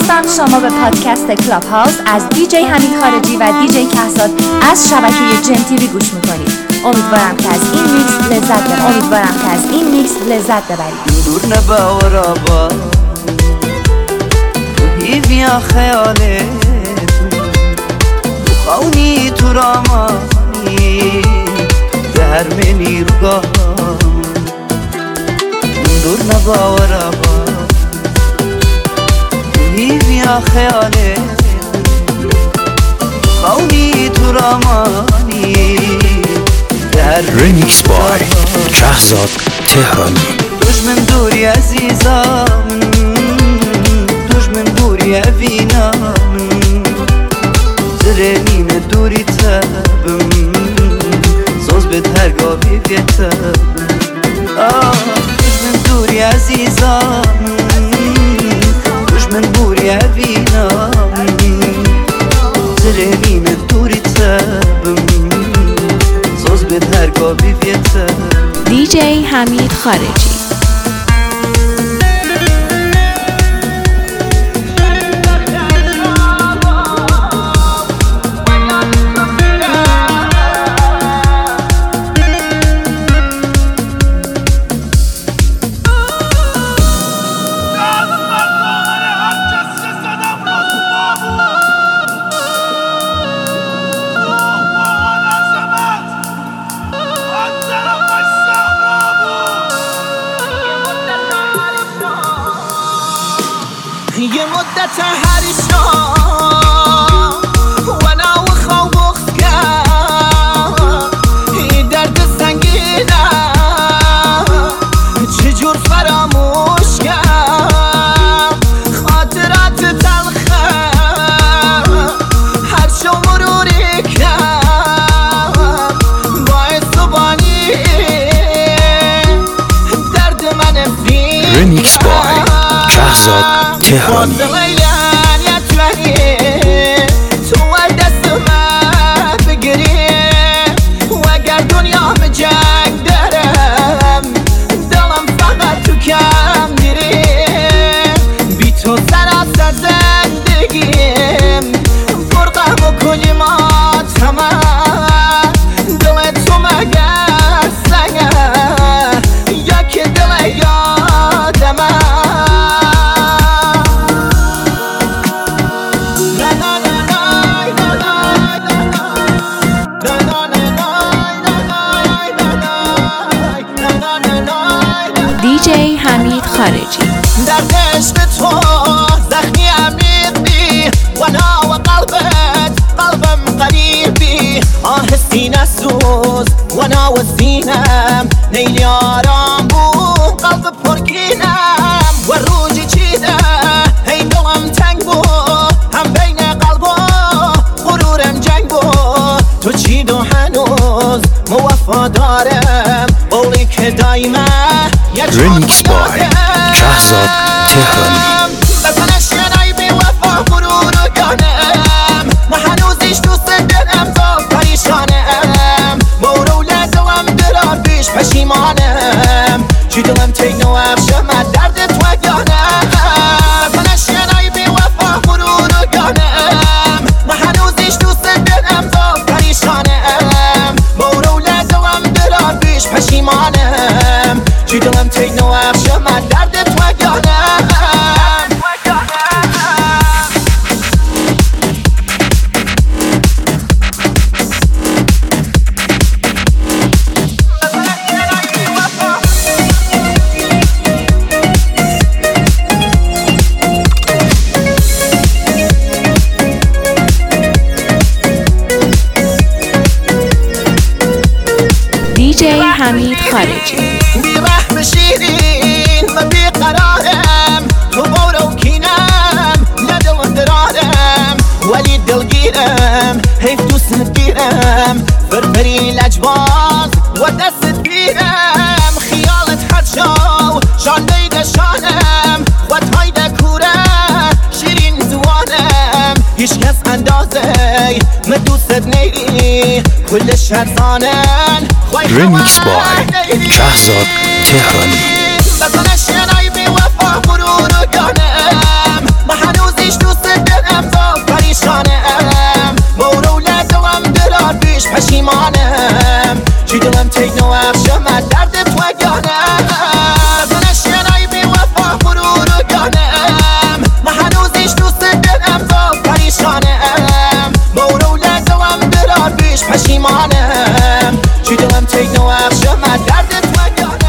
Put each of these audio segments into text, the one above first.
میشناسم شما به پادکست کلاب هاوس از دیجی حمید خارجی و دیجی کهزاد از شبکه جن تیوی گوش میکنید. امیدوارم که از این میکس لذت ببرید. دور نباور آبا بیا خیاله تو خونی تو رامانی در منی رو دور نباور آبا بیا خیاله خونی تو رامانی ریمیکس بای کهزاد تهرانی. دشمن دوری عزیزم دشمن دوری اوینم زرنین دوری تبم زوز به ترگابی بیتم دشمن دوری عزیزم دشمن دوری اوینم زرنین دوری تبم زوز به ترگابی بیتم. دیجی حمید خارجی. یه مدت هر شام وانا و خواب بخکم این درد سنگینم چجور فراموش کم خاطرات تلخم هر شو مروری کم باعث بانی درد من فیم. ریمیکس بای کهزاد تهرانی. تو دست من بگیری و اگر دنیا به جنگ دارم دلم فقط تو کم دیری بی تو سراسر زندگیم فرقم و کلی ماتمم دل تو مگر سنگه یا که دل یادمم. دیجی حمید خارجی. در عشق تو زخمی عمیقی وانا و قلبم قریبی آه سینه سوز وانا و سینم نیلی آرام بود قلب پرگینم و روجی چیده این دلم تنگ بود هم بین قلب و غرورم جنگ بود تو چید و هنوز موفادارم قولی که دایما ریمیکس بای کهزاد تهرانی. بزنش ینای بی وفا غرور و گانم ما هنوزیش دوست دلم تا پریشانم مورو لدلم درار بیش پشیمانم چی دلم تینو افشم درد تو گانم بزنش ینای بی وفا غرور و گانم ما هنوزیش دوست دلم تا پریشانم مورو لدلم درار بیش پشیمانم چی دلم تینو افشم درد تو گانم. دیجی حمید خارجی. بی رحم شیرین و بی قرارم تو بارو کینم ندلم درارم ولی دلگیرم حیف دوست گیرم فرفری لجباز و دست بیرم خیالت هر شو شان بیده شانم خودهای دکوره شیرین زوانم هیچ کس اندازه من دوست نیری کل شرزانن ریمیکس بای کهزاد تهرانی. بزنش ینای بی وفا غرور و گانم ما هنوزیش پیش پشیمانم چی دلم تکنو اخشم از درد تو گانم زنش ینایی بی وفا غرور گانم من هنوزش دوست دلم تو پریشانم مورو لگوام درار پیش پشیمانم چی دلم تکنو اخشم از درد تو گانم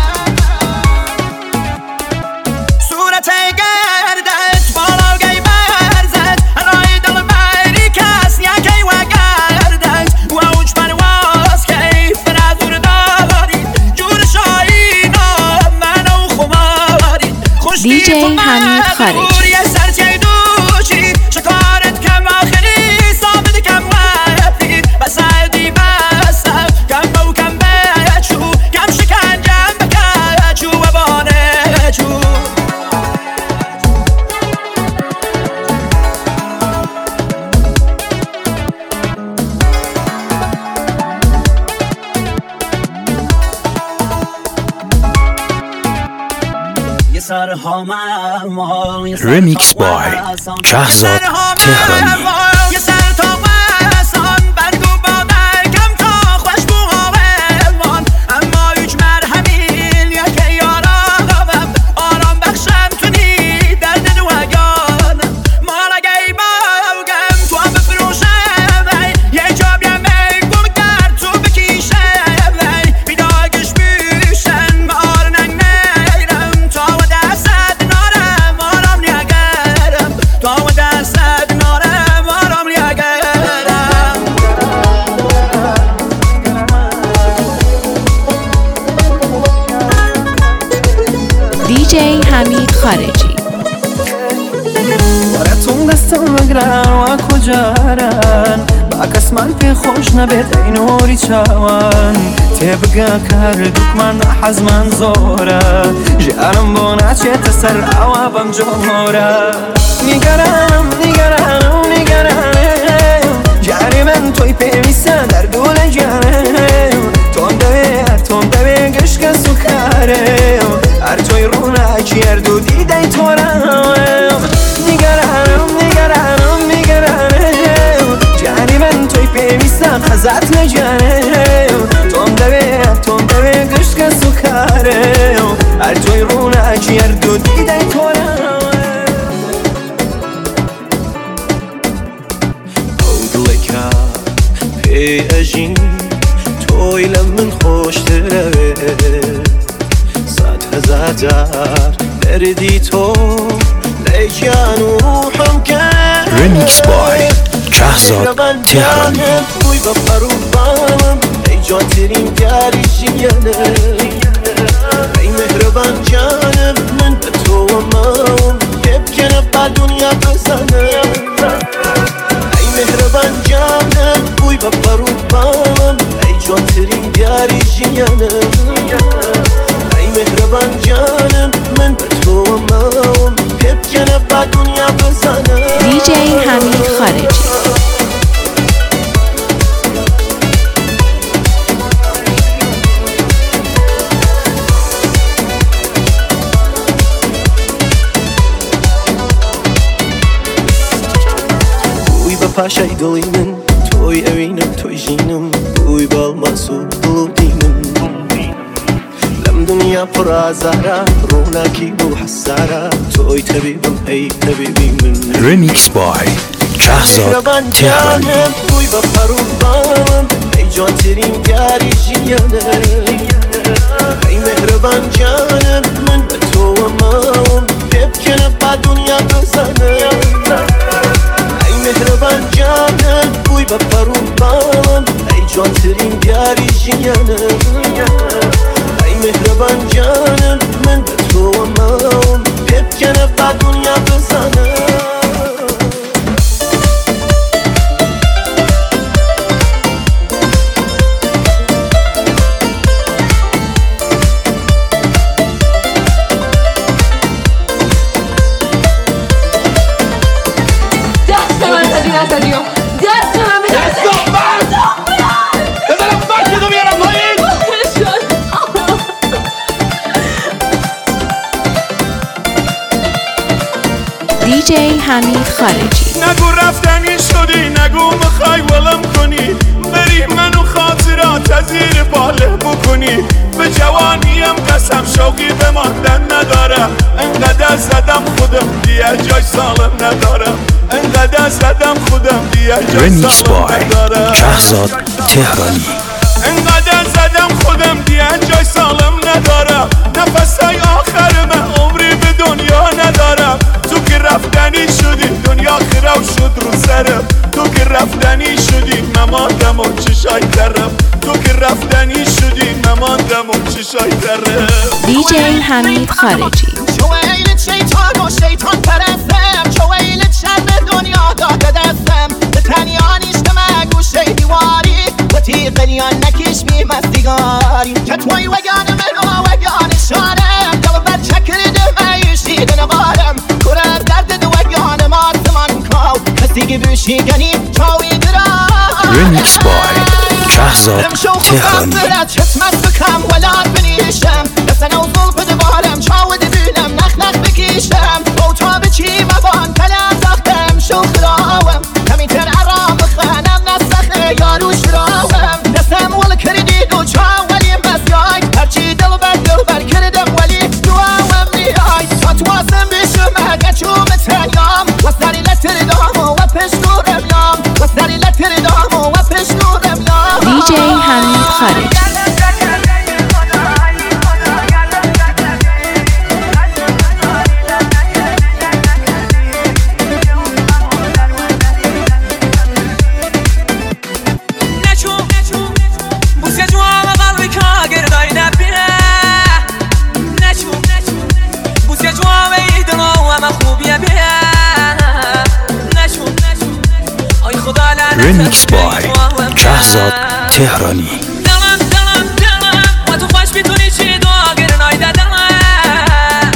صورت گردت بالا گی برزد رای دل بری کس یکی و گردت و اوج پرواز کیف نظور داری جور شایینا منو خماری خوش DJ حمید خارجی دوشی شکارت کم آخری ثابت کم وفید بسعدی بستم کم بو کم بچو کم شکنجم بکچو و بانچو Remix by Shahzad Tehrani. DJ حمید خارجی براتون دستم بگرن و کجارن با کس من پی خوش نبید ای نوری چاوان تبقى کردوک من حزمان زوره جارم بونا چه تسر عوابم جوره نگرانم جاری من توی پیویسه در دول جانم تون دوی گشک سکاره هر توی رونک یردو دیده تورم نگرانم جاری من توی پیویسه خزت نجانم تون دوی گشک سکاره هر توی رونک یردو دیده تورم اودلکا پی اجین توی لمن خوش تره هزار جار نردی تو لیکن روحم کرد Remix by Shahzad Tehrani. توی با پروبانم ای جان ترین گریشینه ای مهربان جانم من به تو و مام یبکنه با دنیا بزنم ای مهربان جانم توی با پروبانم ای جان ترین گریشینه مهربان جانم من به تو و مام یبکنه با دنیا بزنم DJ حمید خارجی بوی با پاشای دلی من توی اوینم توی جینم بوی بالماسو دلو دینم دنیا پر آزاره رونقی و حساره توی طبیبم ای طبیبی من Remix by Shahzad Tehrani. توی با پروبانم ای جان ترین گریشینه ای مهربان جانم من به تو و مام یبکنه با دنیا بزنم ای مهربان جانم توی با پروبانم ای جان ترین گریشینه مهربان جانم من به تو و مام یبکنه با دنیا بزنم دست من زدی نزدی دست من بزنم بچه تو بیارم پایین DJ حمید خارجی نگو رفتنی شدی نگو میخوای ولم کنی بری منو زیر باله بکنی. به جوانیم قسم شوقی به ماندن ندارم. انقدر زدم خودم دیگه جای سالم ندارم. انقدر زدم خودم دیگه جای سالم ندارم. شهرزاد تهرانی. انقدر زدم خودم دیگه جای سالم ندارم. نفسای آخر من عمری به دنیا ندارم. تو که رفتنی شدی دنیا خراب شد رو سرم. تو که رفتنی شدی مماندم و چشای درم. تو که رفتنی شدی مماندم و چشای درم. DJ حمید خارجی. شویلت شیطان و شیطان پرستم. شویلت شر دنیا داده دستم. به تنیانیش دمه گوشه دیواری و تیقلیان نکش بی مستیگاری. که توی وگان من و وگان شارم. دل بر چکر دمه یشید نقارم. کره از درد دو وگان ما زمان کاو کسی بوشی گنی چاوی درام. ریمیکس بای شهرزاد تهرانی. چشمت بکم ولاد بنیشم. دستن و ظلف دوارم چاود بینم نخ نخ بکیشم. با تا به چی مبان کلم زختم شو خراوم. کمی تر عرام بخانم نسخه یارو شراوم. دستم ول کردی دو چاو ولی بسیای. هرچی دل بر کردم ولی دواوم نیای. تا تواسم بشم اگه چوم تنیام. وستری لتر دام و پشنورم یام. وستری لتر دام و پشنورم یام. DJ حمید خارجی. ریمیکس بای شهرزاد تهرانی. و تو خوش میتونی چی داگر نایده دلم.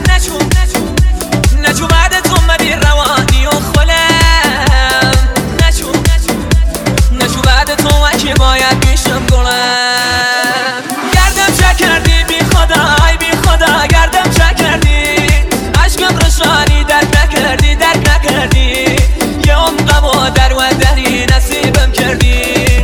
نچو بعد تو منی روانی و خلم. نچو بعد تو وکی باید میشم گلم. گردم چه کردی بی خدا ای بی خدا. گردم چه کردی عشقم رشانی درک نکردی. یه عمقم و در و دری نصیبم کردی.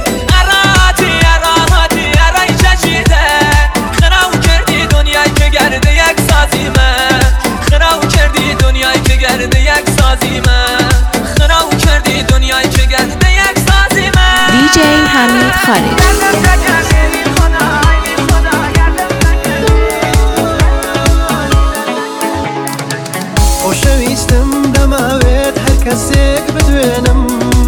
اراحتی ارای چشیده. خراو کردی دنیای که گرده یک سازی من. خراو کردی دنیای که گرده یک سازی من. خراو کردی دنیای که گرده یک سازی من. DJ حمید خارجی. خۆشەویستم دەماوێت هەر کەسێک بدوێنم.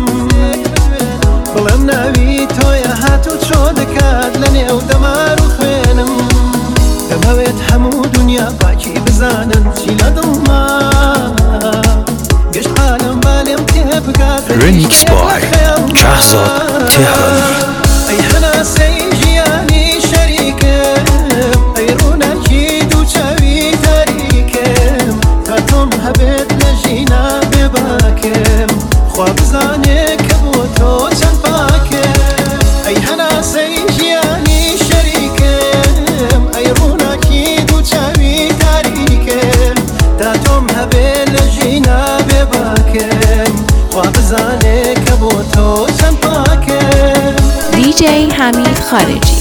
بڵێم ناوی تۆیە هاتوو چۆ دەکات لە نێو دەمار و خوێنم. دەمەوێت هەموو دنیا باکی بزانن چی لە دڵما. گەشت عالەم بالێم تێ بگات. ریمیکس بای شهرزاد تهرانی. ئەی هەناسەی ژیانی شەریکم. ئەی ڕووناکی دوو چاوی تاریکم. تا تۆم هەبێت لە ژینا بێباکم. خوا بزانێ کە بۆ تۆ چەند پاکم. ئەی هەناسەی ژیانی شەریکم. ئەی ڕووناکی دوو چاوی تاریکم. تا تۆم هەبێت لە ژینا بێباکم. خوا بزانێ کە بۆ تۆ چەند پاکم. DJ حمید خارجی.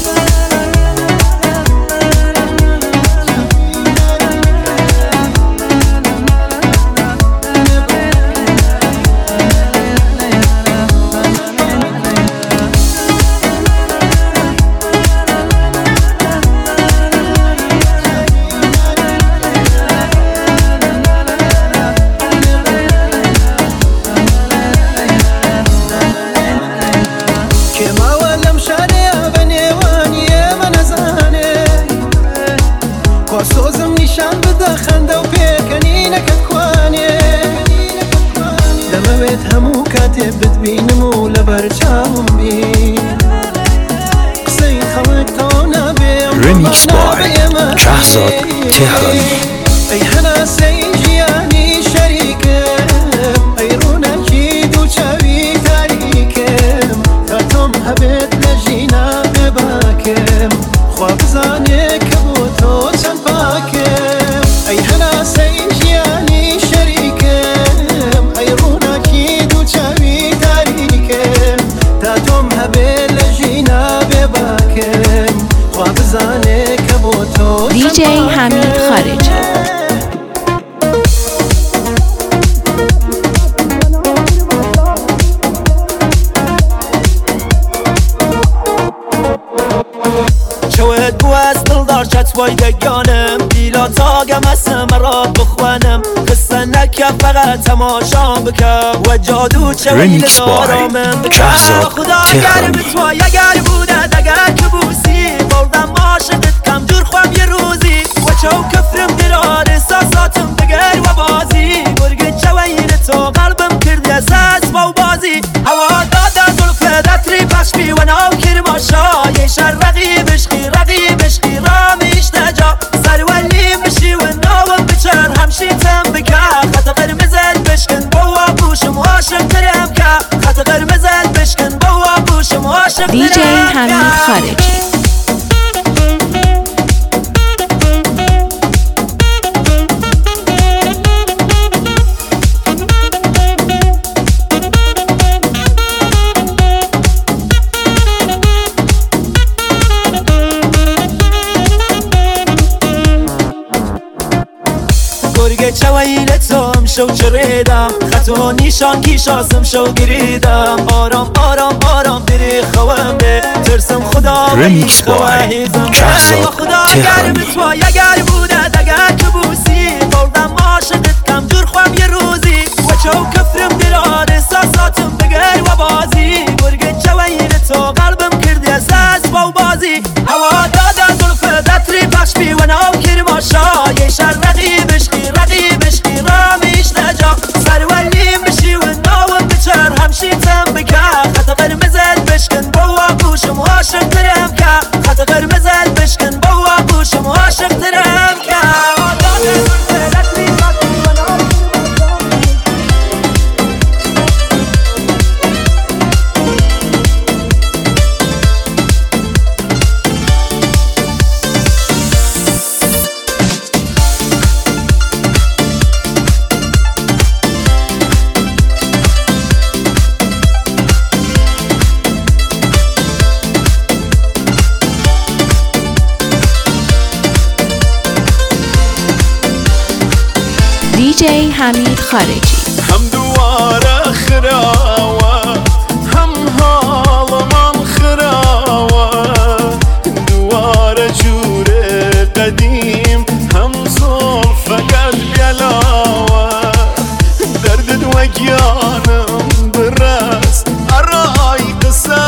سۆزم نیشان بدە خەندە و پێکەنینەکە کوانێ. دەمەوێت هەموو کاتێ بتبینم و لەبەر چاوم بی. قسەی خەڵک تەواو نابێ. ریمیکس بای شهرزاد تهرانی. ئەی هەناسەی ژیانی شەریکم. ئەی ڕووناکی دوو چاوی تاریکم. تا تۆم هەبێت لە ژینا بێباکم. خوا بزانێ کە بۆ تۆ چەند پاکم. ئەی هەناسەی ژیانی شەریکم. ئەی ڕووناکی دوو چاوی تاریکم. تا تۆم هەبێت لە ژینا بێباکم. زنه که با تو دیجی حمید خارجی. شوهد بو از دلدار چت وایدگانم دیلا تاگم اسم را بخوانم قصه نکه فقط تماشام بکم و جادو چویل دارامم بکم خدا اگر بتوای اگر بودد اگر که بوسی بردم عاشقت کم جور خوام یه روزی و چو کفرم درار احساساتم بگر و بازی برگ چویل تو قلبم کرده ساز و بازی هوا داده زلفه دتری پخش بی و ناو کرماشا یه شر رقیبش رقیبش رامیش نجا سرولیم بشی و ناوم بچر همشیتم بکه خط قرمزت بشکن بوا بوشم عاشق ترم که خط قرمزت بشکن بوا بوشم عاشق ترم که دیجی حمید خارجی. گرگه چویل توم شو چریدم خطو نیشان کیشاسم شو گریدم آرام آرام آرام بری خوام به ترسم خدا رمیکس بای کهزاد تهرانی. بتوای اگر بودد اگر که بوسی بردم عاشقت کم جور خوام یه روزی و چو کفرم درار احساساتم بگر و بازی گرگه چویل تو قلبم کردی اساس و بازی هوا داده زلفه دتری پخش بی و ناو کرماشا یه شر رقیبش رقیبش رامیش نجا سرولیم بشی و ناوم بچر همشیتم بکه خط قرمزت بشکن بوا بوشم عاشق ترم که خط قرمزت بشکن بوا بوشم عاشق ترم که دیجی حمید خارجی. هم دواره خراوه هم حالمان خراوه دواره جوره قدیم هم زلف قد بیلاوه درد وگیانم برست ارای قصه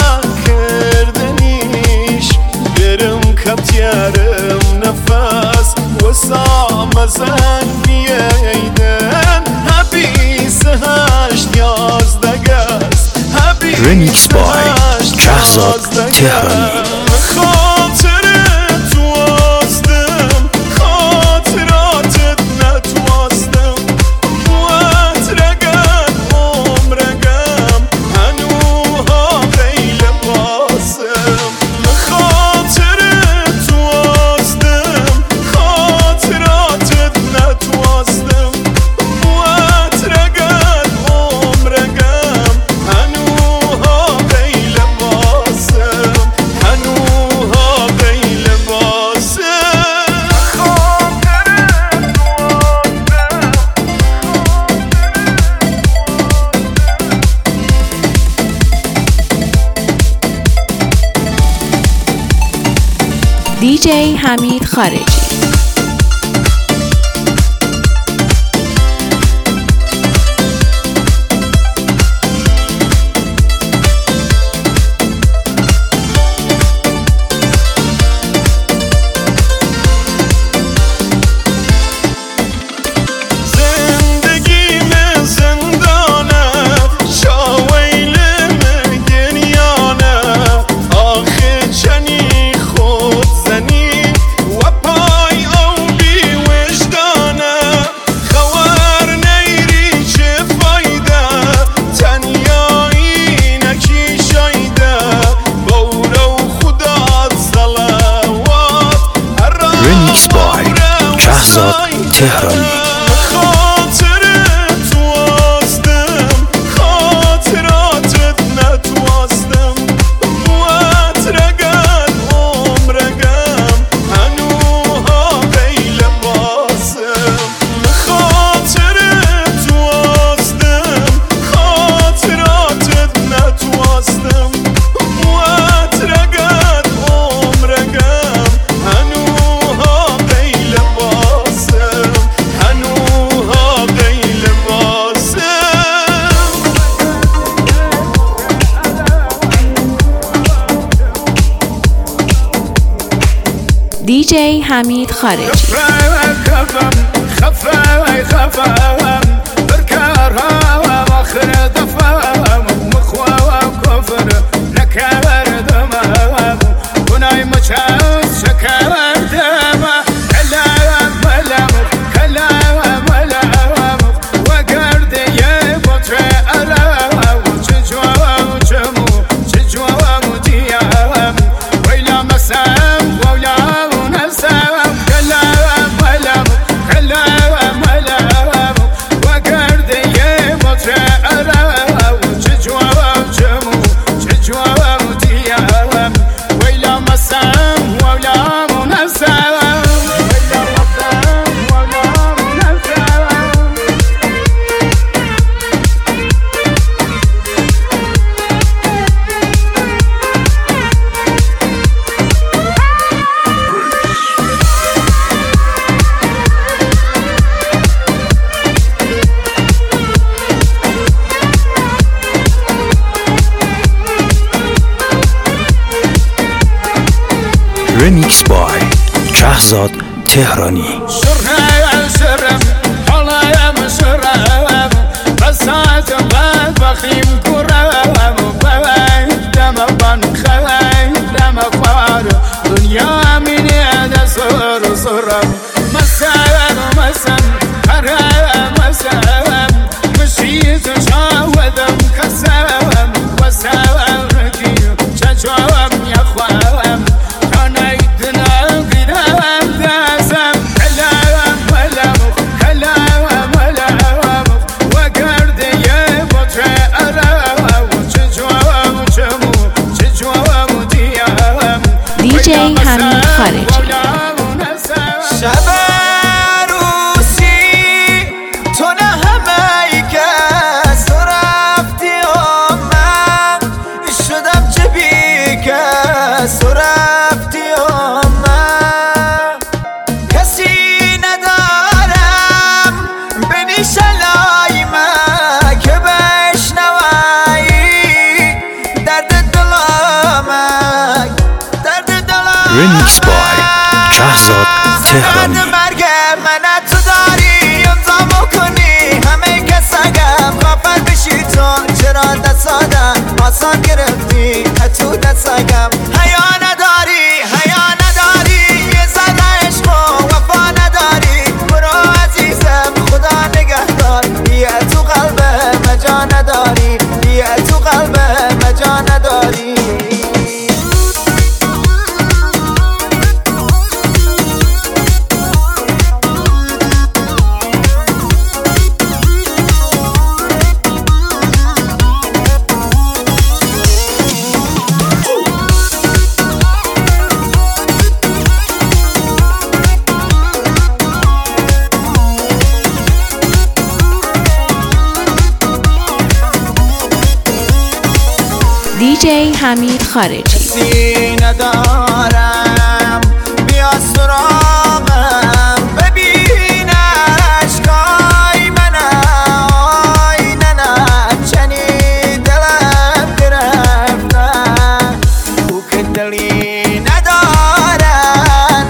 کردنیش برم کبتیارم نفس وسام زن رمیکس بای کهزاد تهرانی. خاطرت واسدم خاطراتت نتواستم وقت رگم عمرگم هنوها غیل باسم خاطرت واسدم خاطراتت نتواستم وقت رگم عمرگم هنوها غیل باسم هنوها غیل باسم دیجی حمید خارجی. تهرانی. خاطرت واسدم خاطراتت نتواستم وقت رگم عمرگم دیجی حمید خارجی. Remix by شهزاد تهرانی. دیجی حمید خارجی. شب عروسی تو نه همه ای کس تو رفتی و من شدم چه بی کس تو رفتی و من کسی ندارم بنی شلای من که بشنوی درد دلم Remix by شهزاد تهرانی. مرگ من تو داری امضا کنی همه کسگم کافر بشی تو چرا دستادم آسان گرفتی تو دستگم حیا نداری یه زده عشق و وفا نداری برو عزیزم خدا نگهدار یه تو قلب مجا نداری یه تو قلب مجا نداری دیجی حمید خارجی. کسی ندارم بیا سراغم ببین عشقای منم آی ننم چنین دلم گرفتن او که دلی ندارم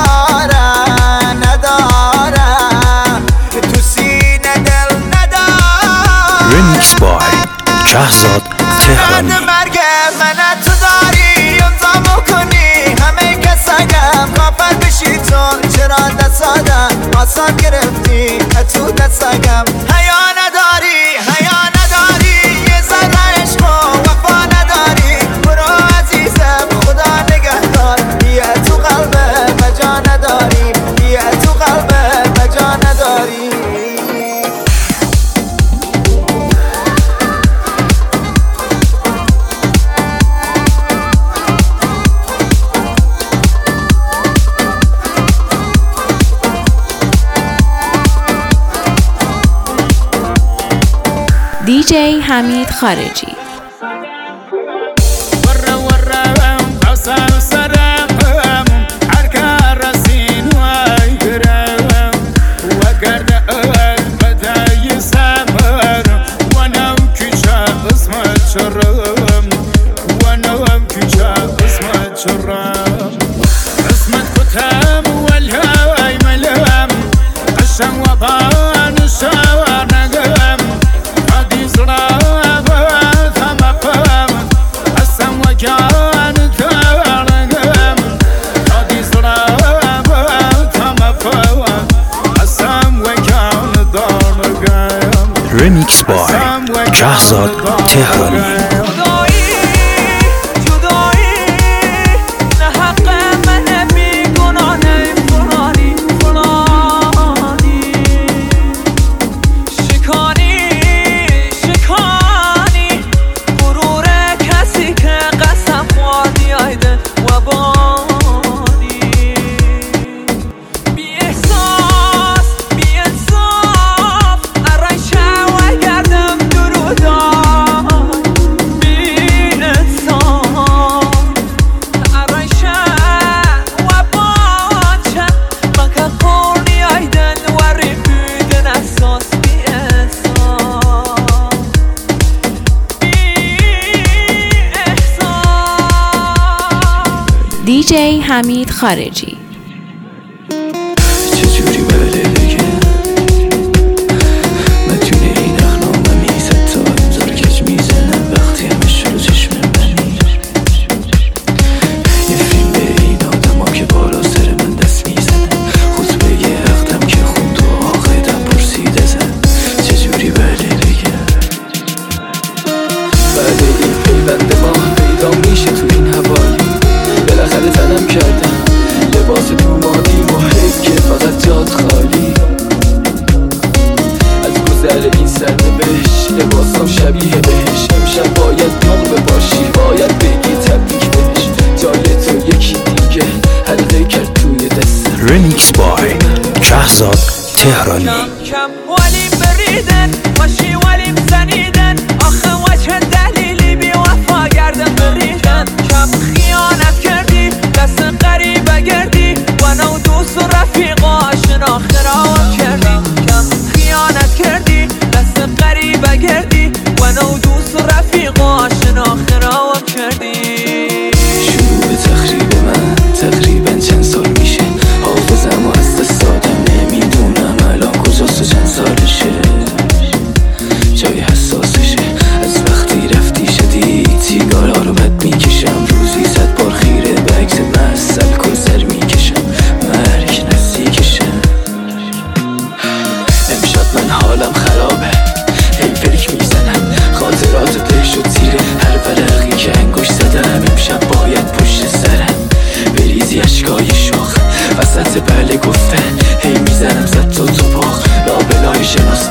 تو سینه دل ندارم. Remix by شهزاد تهرانی. مرگ من تو داری امضا کنی همه کسگم کافر بشی تو چرا دستادم آسان گرفتی تو دستگم حیا نداری یه ذره عشق و وفا نداری برو عزیزم خدا نگهدار یه تو قلب مجا نداری یه تو قلب مجا نداری. دیجی حمید خارجی. اسمت Remix by Shahzad Tehrani. DJ حمید خارجی. چجوری بله بگم متونه این اخنامه میزد تا امزار کج میزنم وقتی همش رو چشم منی یه فیلم به این آدم ها که بالا سر من دست میزنم خطبه یه اقدم که خوند و آقایدم پرسیده زن چجوری بله بگم بله این پیوند ما پیدا میشه تو این حوالی بالاخره تنم کردم لباس دومانی محیط که فقط جاد خالی از گذر این سرنوشت لباسم شبیه بهش امشب باید نام باشی باید بگی تبریک بهش جای تو یکی دیگه حلقه کرد توی دستم Remix by Shahzad Tehrani. کم ولی بریدن باشی ولی بزنیدن آخه وجه دلیلی بی وفا گردن بریدن کم خیانت کردی دست قریبه گردی و نو دوست و رفیقا شناخت خراب کردی کم خیانت کردی دست قریبه گردی و نو دوست و رفیقا شناخت خراب کردی شروع تخریب من تقریبا چند سال میشه حافظم و از دست دادم نمیدونم الان کجاست و چند سالشه جای حساسشه از وقتی رفتی شدی سیگارا رو بد میکشم روزی 100 بار خیره به عکس مسل کسر میکشم مرگ نزدیکشم امشب من حالم خرابه هی فکر میزنم خاطرات ته شد زیر هر ورقی که انگوش زدم امشب باید پشت سرم بریزی اشکای شاخ وسط بله گفتن هی میزنم زد تا تو باخ لابلای شناس